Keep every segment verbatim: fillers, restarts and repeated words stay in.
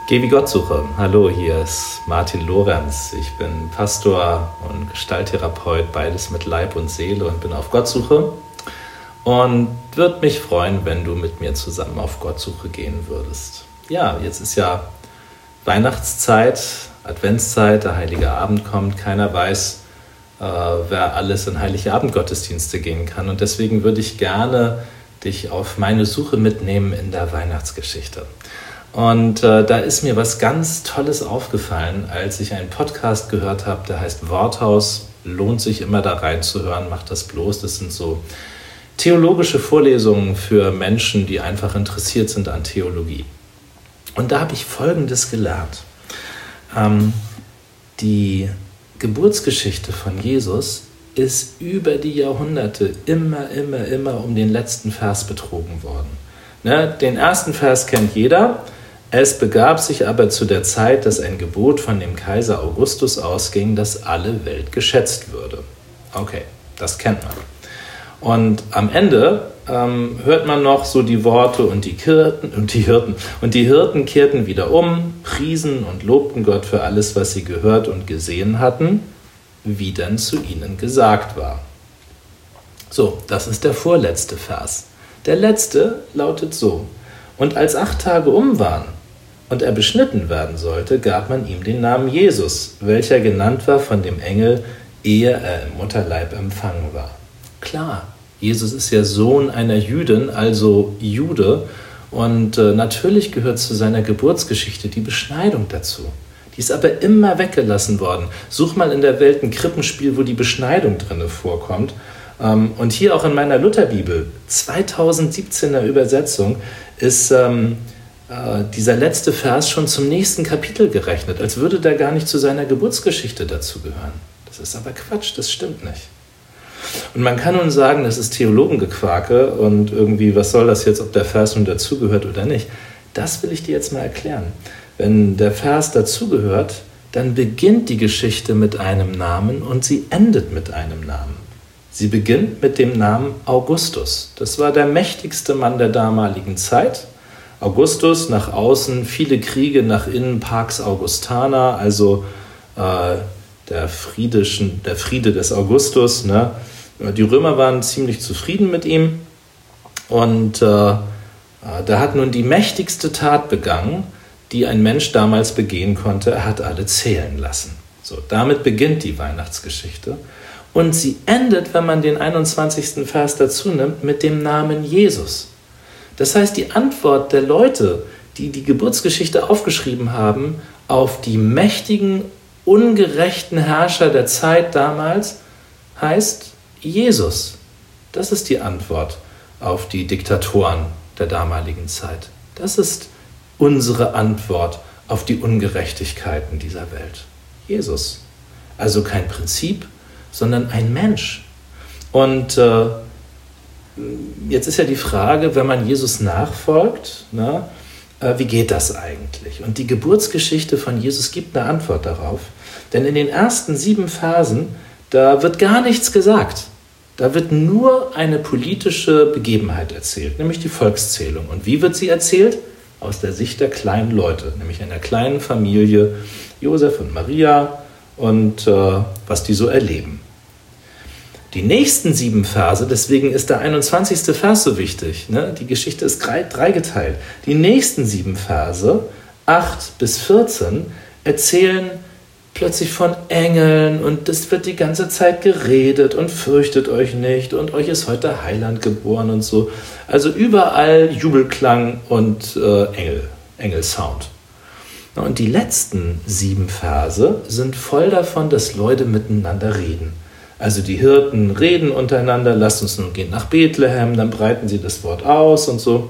Geh wie Gott suche. Hallo, hier ist Martin Lorenz. Ich bin Pastor und Gestalttherapeut, beides mit Leib und Seele und bin auf Gottsuche. Und würde mich freuen, wenn du mit mir zusammen auf Gottsuche gehen würdest. Ja, jetzt ist ja Weihnachtszeit, Adventszeit, der Heilige Abend kommt. Keiner weiß, äh, wer alles in Heilige Abend-Gottesdienste gehen kann. Und deswegen würde ich gerne dich auf meine Suche mitnehmen in der Weihnachtsgeschichte. Und äh, da ist mir was ganz Tolles aufgefallen, als ich einen Podcast gehört habe, der heißt Worthaus. Lohnt sich immer da reinzuhören, macht das bloß. Das sind so theologische Vorlesungen für Menschen, die einfach interessiert sind an Theologie. Und da habe ich Folgendes gelernt. Ähm, die Geburtsgeschichte von Jesus ist über die Jahrhunderte immer, immer, immer um den letzten Vers betrogen worden. Ne, den ersten Vers kennt jeder. Es begab sich aber zu der Zeit, dass ein Gebot von dem Kaiser Augustus ausging, dass alle Welt geschätzt würde. Okay, das kennt man. Und am Ende ähm, hört man noch so die Worte und die Hirten und die Hirten und die Hirten kehrten wieder um, priesen und lobten Gott für alles, was sie gehört und gesehen hatten, wie denn zu ihnen gesagt war. So, das ist der vorletzte Vers. Der letzte lautet so: Und als acht Tage um waren und er beschnitten werden sollte, gab man ihm den Namen Jesus, welcher genannt war von dem Engel, ehe er im Mutterleib empfangen war. Klar, Jesus ist ja Sohn einer Jüdin, also Jude, und äh, natürlich gehört zu seiner Geburtsgeschichte die Beschneidung dazu. Die ist aber immer weggelassen worden. Such mal in der Welt ein Krippenspiel, wo die Beschneidung drin vorkommt. Ähm, und hier auch in meiner Lutherbibel, zweitausendsiebzehner Übersetzung, ist ähm, äh, dieser letzte Vers schon zum nächsten Kapitel gerechnet, als würde der gar nicht zu seiner Geburtsgeschichte dazugehören. Das ist aber Quatsch, das stimmt nicht. Und man kann nun sagen, das ist Theologengequake und irgendwie, was soll das jetzt, ob der Vers nun dazugehört oder nicht. Das will ich dir jetzt mal erklären. Wenn der Vers dazugehört, dann beginnt die Geschichte mit einem Namen und sie endet mit einem Namen. Sie beginnt mit dem Namen Augustus. Das war der mächtigste Mann der damaligen Zeit. Augustus, nach außen viele Kriege, nach innen Pax Augustana, also äh, der, Friedischen, der Friede des Augustus. Ne? Die Römer waren ziemlich zufrieden mit ihm und äh, der hat nun die mächtigste Tat begangen, die ein Mensch damals begehen konnte. Er hat alle zählen lassen. So, damit beginnt die Weihnachtsgeschichte. Und sie endet, wenn man den einundzwanzigsten Vers dazu nimmt, mit dem Namen Jesus. Das heißt, die Antwort der Leute, die die Geburtsgeschichte aufgeschrieben haben, auf die mächtigen, ungerechten Herrscher der Zeit damals, heißt Jesus. Das ist die Antwort auf die Diktatoren der damaligen Zeit. Das ist unsere Antwort auf die Ungerechtigkeiten dieser Welt. Jesus. Also kein Prinzip, sondern ein Mensch. Und äh, jetzt ist ja die Frage, wenn man Jesus nachfolgt, na, äh, wie geht das eigentlich? Und die Geburtsgeschichte von Jesus gibt eine Antwort darauf. Denn in den ersten sieben Versen, da wird gar nichts gesagt. Da wird nur eine politische Begebenheit erzählt, nämlich die Volkszählung. Und wie wird sie erzählt? Aus der Sicht der kleinen Leute, nämlich einer kleinen Familie, Josef und Maria, und äh, was die so erleben. Die nächsten sieben Verse, deswegen ist der einundzwanzigste Vers so wichtig, ne? Die Geschichte ist dreigeteilt. Die nächsten sieben Verse, acht bis vierzehn, erzählen plötzlich von Engeln und es wird die ganze Zeit geredet und fürchtet euch nicht und euch ist heute Heiland geboren und so. Also überall Jubelklang und äh, Engel, Engelsound. Und die letzten sieben Verse sind voll davon, dass Leute miteinander reden. Also die Hirten reden untereinander, lasst uns nun gehen nach Bethlehem, dann breiten sie das Wort aus und so.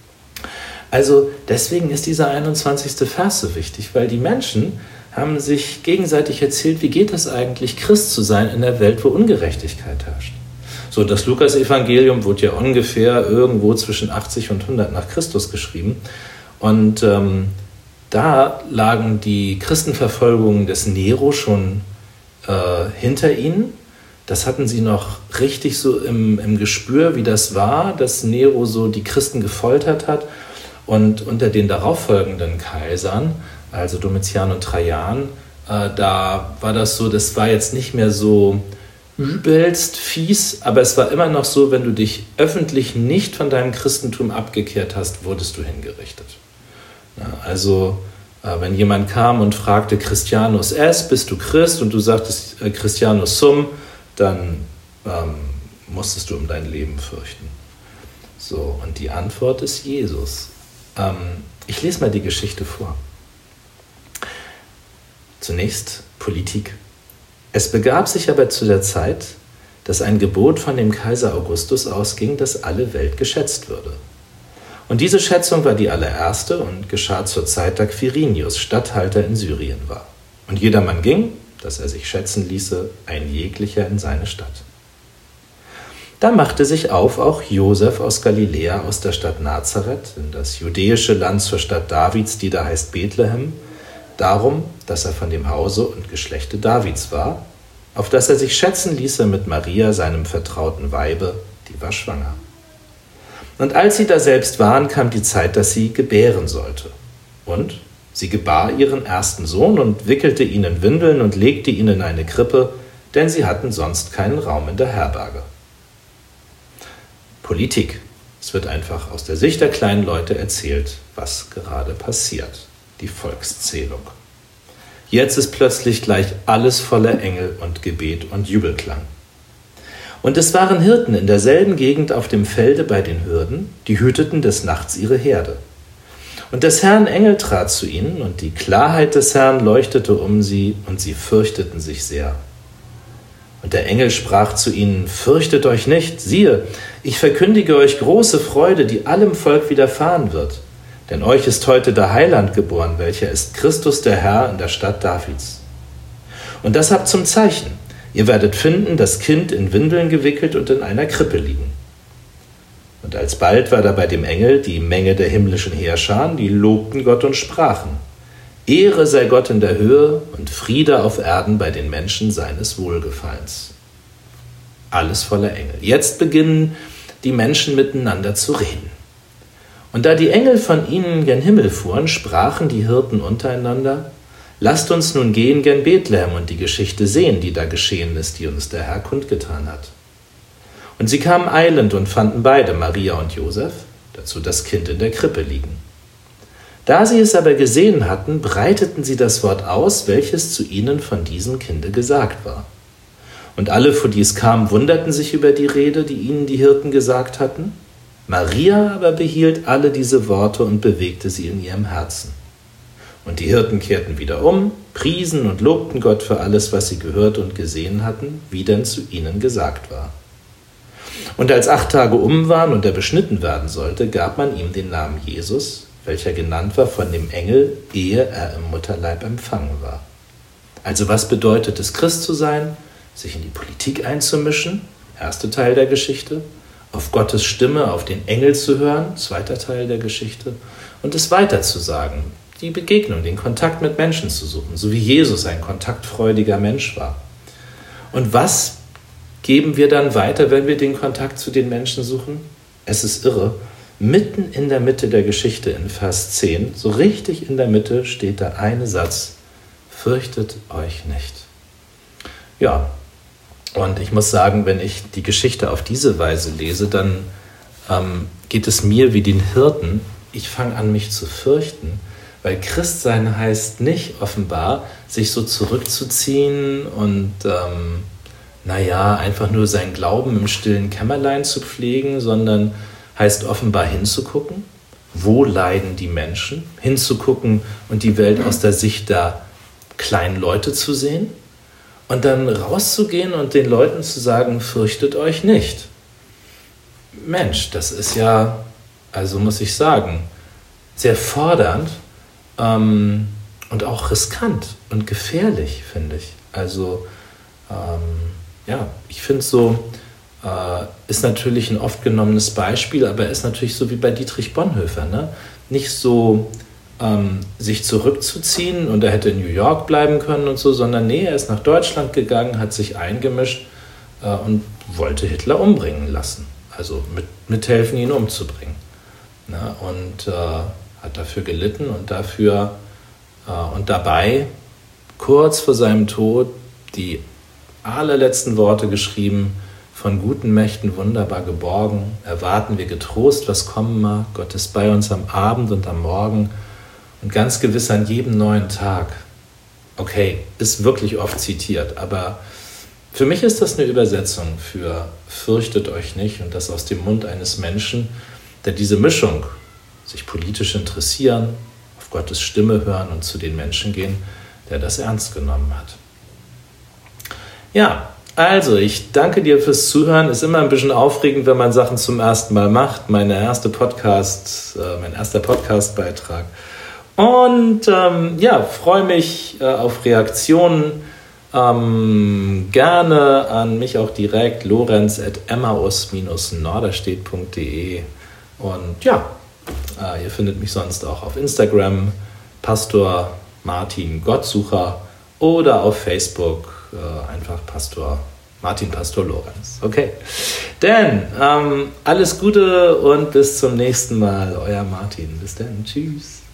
Also deswegen ist dieser einundzwanzigste Vers so wichtig, weil die Menschen haben sich gegenseitig erzählt, wie geht es eigentlich, Christ zu sein in der Welt, wo Ungerechtigkeit herrscht. So, das Lukas-Evangelium wurde ja ungefähr irgendwo zwischen achtzig und hundert nach Christus geschrieben. Und ähm, da lagen die Christenverfolgungen des Nero schon äh, hinter ihnen. Das hatten sie noch richtig so im, im Gespür, wie das war, dass Nero so die Christen gefoltert hat. Und unter den darauffolgenden Kaisern, also Domitian und Trajan, äh, da war das so, das war jetzt nicht mehr so übelst fies, aber es war immer noch so, wenn du dich öffentlich nicht von deinem Christentum abgekehrt hast, wurdest du hingerichtet. Ja, also äh, wenn jemand kam und fragte, Christianus es, bist du Christ? Und du sagtest äh, Christianus sum, dann ähm, musstest du um dein Leben fürchten. So, und die Antwort ist Jesus. Ähm, ich lese mal die Geschichte vor. Zunächst Politik. Es begab sich aber zu der Zeit, dass ein Gebot von dem Kaiser Augustus ausging, dass alle Welt geschätzt würde. Und diese Schätzung war die allererste und geschah zur Zeit, da Quirinius Statthalter in Syrien war. Und jedermann ging, dass er sich schätzen ließe, ein jeglicher in seine Stadt. Da machte sich auf auch Josef aus Galiläa, aus der Stadt Nazareth, in das judäische Land zur Stadt Davids, die da heißt Bethlehem, darum, dass er von dem Hause und Geschlechte Davids war, auf das er sich schätzen ließe mit Maria, seinem vertrauten Weibe, die war schwanger. Und als sie da selbst waren, kam die Zeit, dass sie gebären sollte. Und sie gebar ihren ersten Sohn und wickelte ihn in Windeln und legte ihn in eine Krippe, denn sie hatten sonst keinen Raum in der Herberge. Politik. Es wird einfach aus der Sicht der kleinen Leute erzählt, was gerade passiert. Die Volkszählung. Jetzt ist plötzlich gleich alles voller Engel und Gebet und Jubelklang. Und es waren Hirten in derselben Gegend auf dem Felde bei den Hürden, die hüteten des Nachts ihre Herde. Und des Herrn Engel trat zu ihnen, und die Klarheit des Herrn leuchtete um sie, und sie fürchteten sich sehr. Und der Engel sprach zu ihnen, fürchtet euch nicht, siehe, ich verkündige euch große Freude, die allem Volk widerfahren wird. Denn euch ist heute der Heiland geboren, welcher ist Christus der Herr in der Stadt Davids. Und das habt zum Zeichen. Ihr werdet finden, das Kind in Windeln gewickelt und in einer Krippe liegen. Und alsbald war da bei dem Engel die Menge der himmlischen Heerscharen, die lobten Gott und sprachen, Ehre sei Gott in der Höhe und Friede auf Erden bei den Menschen seines Wohlgefallens. Alles voller Engel. Jetzt beginnen die Menschen miteinander zu reden. Und da die Engel von ihnen gen Himmel fuhren, sprachen die Hirten untereinander, lasst uns nun gehen gen Bethlehem und die Geschichte sehen, die da geschehen ist, die uns der Herr kundgetan hat. Und sie kamen eilend und fanden beide, Maria und Josef, dazu das Kind in der Krippe liegen. Da sie es aber gesehen hatten, breiteten sie das Wort aus, welches zu ihnen von diesem Kinde gesagt war. Und alle, vor die es kam, wunderten sich über die Rede, die ihnen die Hirten gesagt hatten. Maria aber behielt alle diese Worte und bewegte sie in ihrem Herzen. Und die Hirten kehrten wieder um, priesen und lobten Gott für alles, was sie gehört und gesehen hatten, wie denn zu ihnen gesagt war. Und als acht Tage um waren und er beschnitten werden sollte, gab man ihm den Namen Jesus, welcher genannt war von dem Engel, ehe er im Mutterleib empfangen war. Also was bedeutet es, Christ zu sein? Sich in die Politik einzumischen, erster Teil der Geschichte, auf Gottes Stimme, auf den Engel zu hören, zweiter Teil der Geschichte, und es weiterzusagen, die Begegnung, den Kontakt mit Menschen zu suchen, so wie Jesus ein kontaktfreudiger Mensch war. Und was geben wir dann weiter, wenn wir den Kontakt zu den Menschen suchen? Es ist irre. Mitten in der Mitte der Geschichte in Vers zehn, so richtig in der Mitte, steht der eine Satz, fürchtet euch nicht. Ja, und ich muss sagen, wenn ich die Geschichte auf diese Weise lese, dann ähm, geht es mir wie den Hirten. Ich fange an, mich zu fürchten, weil Christsein heißt nicht offenbar, sich so zurückzuziehen und ähm, naja, einfach nur seinen Glauben im stillen Kämmerlein zu pflegen, sondern heißt offenbar hinzugucken, wo leiden die Menschen, hinzugucken und die Welt aus der Sicht der kleinen Leute zu sehen und dann rauszugehen und den Leuten zu sagen, fürchtet euch nicht. Mensch, das ist ja, also muss ich sagen, sehr fordernd ähm, und auch riskant und gefährlich, finde ich. Also ähm, ja, ich finde es so, äh, ist natürlich ein oft genommenes Beispiel, aber ist natürlich so wie bei Dietrich Bonhoeffer, ne? Nicht so ähm, sich zurückzuziehen und er hätte in New York bleiben können und so, sondern nee, er ist nach Deutschland gegangen, hat sich eingemischt äh, und wollte Hitler umbringen lassen, also mit, mithelfen, ihn umzubringen. ne, und äh, hat dafür gelitten und dafür äh, und dabei kurz vor seinem Tod die allerletzten Worte geschrieben: Von guten Mächten wunderbar geborgen, erwarten wir getrost, was kommen mag. Gott ist bei uns am Abend und am Morgen und ganz gewiss an jedem neuen Tag. Okay, ist wirklich oft zitiert, aber für mich ist das eine Übersetzung für fürchtet euch nicht, und das aus dem Mund eines Menschen, der diese Mischung, sich politisch interessieren, auf Gottes Stimme hören und zu den Menschen gehen, der das ernst genommen hat. Ja, also ich danke dir fürs Zuhören. Ist immer ein bisschen aufregend, wenn man Sachen zum ersten Mal macht. Meine erste Podcast, äh, mein erster Podcast-Beitrag. Und ähm, ja, freue mich äh, auf Reaktionen. Ähm, gerne an mich auch direkt, lorenz at emmaus Bindestrich norderstedt punkt de. Und ja, äh, ihr findet mich sonst auch auf Instagram, Pastor Martin Gottsucher, oder auf Facebook äh, einfach Pastor Martin Pastor Lorenz. Okay, denn ähm, alles Gute und bis zum nächsten Mal. Euer Martin. Bis dann. Tschüss.